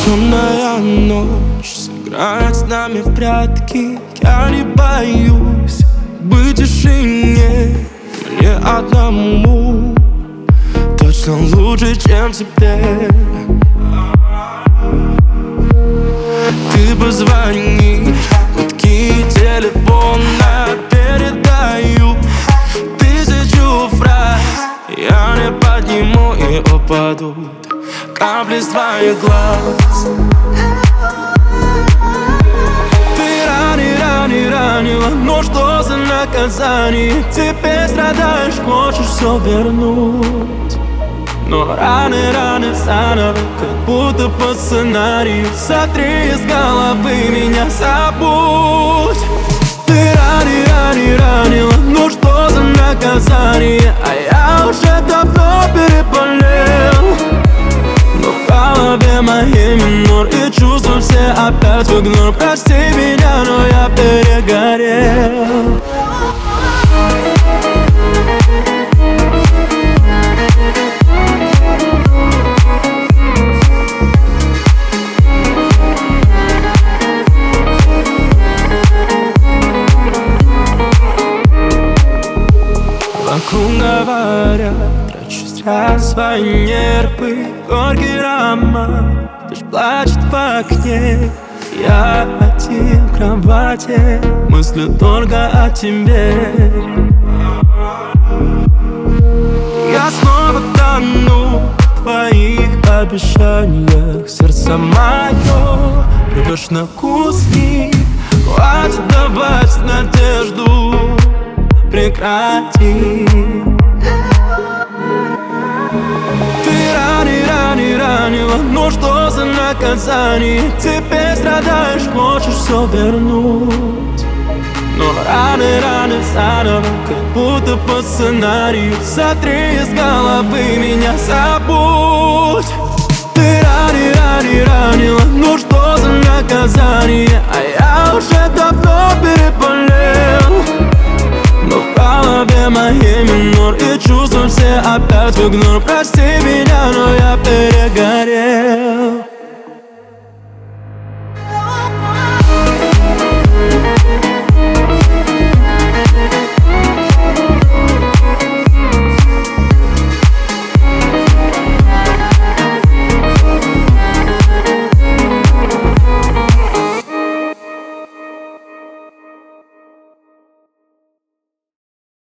Темная ночь сыграет с нами в прятки. Я не боюсь быть в тишине. Мне одному точно лучше, чем тебе. Ты позвонишь, гудки телефона, передаю 1000 фраз. Я не подниму и упадут капли с твоих глаз. Ты ранила, но что за наказание? Теперь страдаешь, хочешь все вернуть. Но раны заново, как будто по сценарию. Сотри из головы меня, забудь. Ты ранила, ну что за наказание? А я уже давно переболел. Но в голове моей минор, и чувства все опять в игнор. Прости меня, но я перегорел. Вокруг говорят, трачу зря свои нервы. Горький роман, дождь плачет в окне. Я один в кровати, мысли только о тебе. Я снова тону в твоих обещаниях. Сердце мое рвешь на куски. Хватит давать надежду, прекрати. Ты ранила, ну что за наказание? Теперь страдаешь, хочешь все вернуть. Но раны заново, как будто по сценарию. Сотри из головы меня, забудь. Ты ранила, ну что за наказание? А я уже давно переболел. Но в голове моей минор, и чувства все опять в игнор. Прости меня, но я перегорел.